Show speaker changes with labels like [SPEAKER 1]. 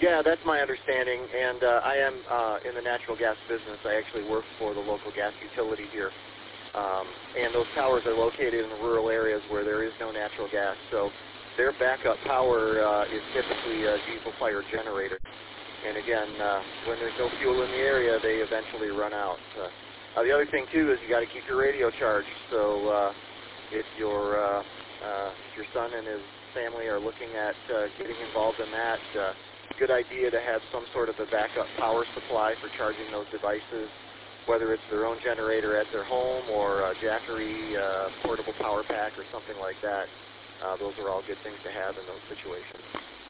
[SPEAKER 1] Yeah, that's my understanding, and I am in the natural gas business. I actually work for the local gas utility here, and those towers are located in the rural areas where there is no natural gas, so their backup power is typically a diesel-fired generator. And again, when there's no fuel in the area, they eventually run out. The other thing, too, is you got to keep your radio charged, so if your son and his family are looking at getting involved in that, good idea to have some sort of a backup power supply for charging those devices, whether it's their own generator at their home or a Jackery portable power pack or something like that. Those are all good things to have in those situations.